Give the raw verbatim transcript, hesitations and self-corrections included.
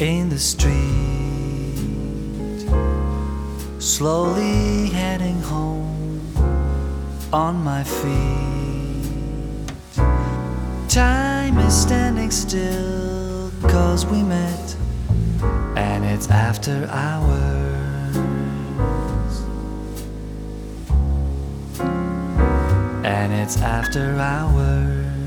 in the street, slowly heading home on my feet. Time is standing still 'cause we met, and it's after hours, and it's after hours.